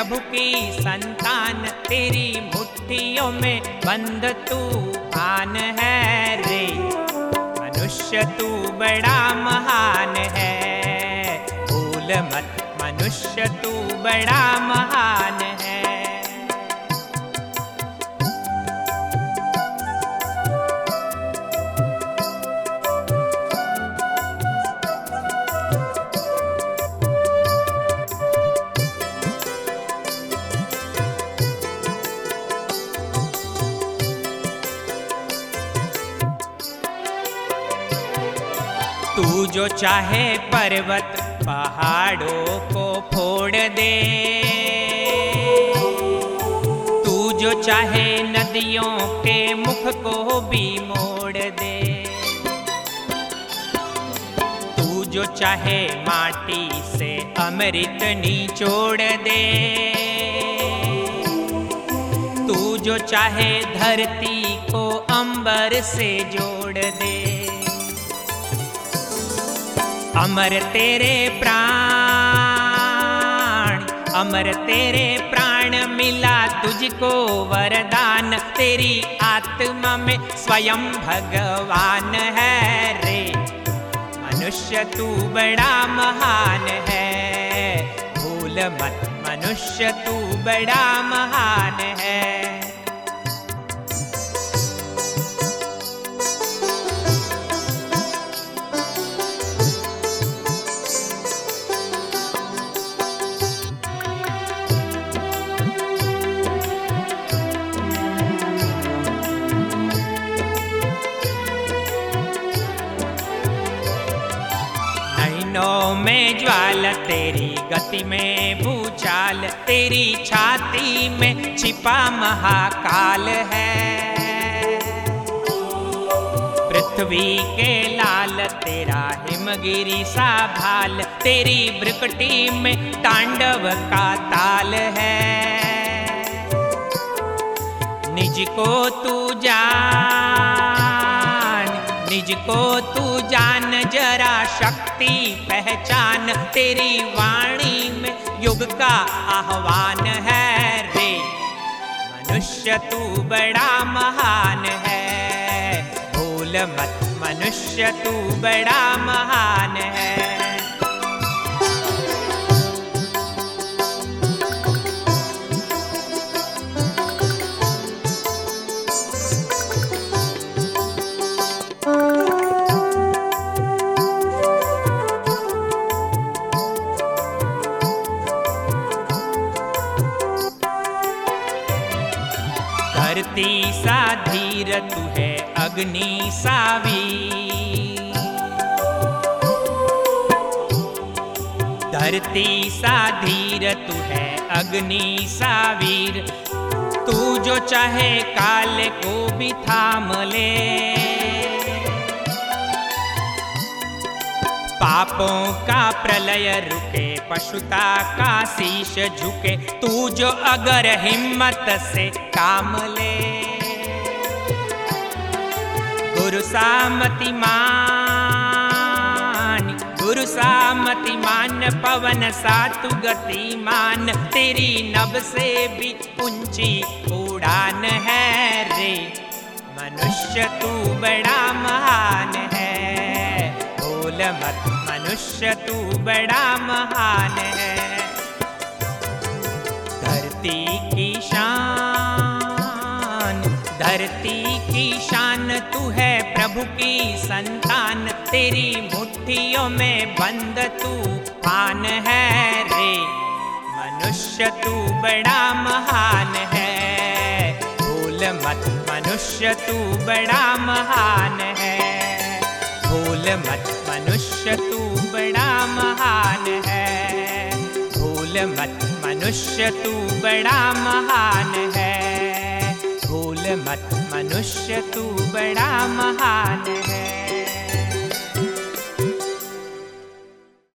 प्रभु की संतान, तेरी मुट्ठियों में बंद तूफान है रे। मनुष्य तू बड़ा महान है, भूल मत मनुष्य तू बड़ा महान है। तू जो चाहे पर्वत पहाड़ों को फोड़ दे, तू जो चाहे नदियों के मुख को भी मोड़ दे, तू जो चाहे माटी से अमृत निचोड़ दे, तू जो चाहे धरती को अंबर से जोड़ दे। अमर तेरे प्राण, अमर तेरे प्राण, मिला तुझको वरदान, तेरी आत्मा में स्वयं भगवान है रे। मनुष्य तू बड़ा महान है, भूल मत मनुष्य तू बड़ा महान है। में ज्वाला तेरी गति में भूचाल, तेरी छाती में छिपा महाकाल है। पृथ्वी के लाल तेरा हिमगिरी सा भाल, तेरी भ्रुकुटी में तांडव का ताल है। निज को तू जान, निज को तू जान, जरा शक्ति पहचान, तेरी वाणी में युग का आह्वान है रे। मनुष्य तू बड़ा महान है, भूल मत मनुष्य तू बड़ा महान है। धरती सा धीर तू है अग्नि सा वीर, धरती सा धीर तू है अग्नि सा वीर, तू जो चाहे काल को भी थाम ले। पापों का प्रलय रुके, पशुता का शीश झुके, तू जो अगर हिम्मत से काम ले। गुरु सामति मान, गुरु सामति मान, पवन सा तू गतिमान, तेरी नभ से भी ऊंची उड़ान है रे। मनुष्य तू बड़ा महान है, भूल मत मनुष्य तू बड़ा महान है। धरती की शान, धरती की शान, तू है प्रभु की संतान, तेरी मुट्ठियों में बंद तूफान है रे। मनुष्य तू बड़ा महान है, भूल मत मनुष्य तू बड़ा महान है, भूल मत मनुष्य तू बड़ा महान है, भूल मत मनुष्य तू बड़ा महान है, भूल मत मनुष्य तू बड़ा महान है।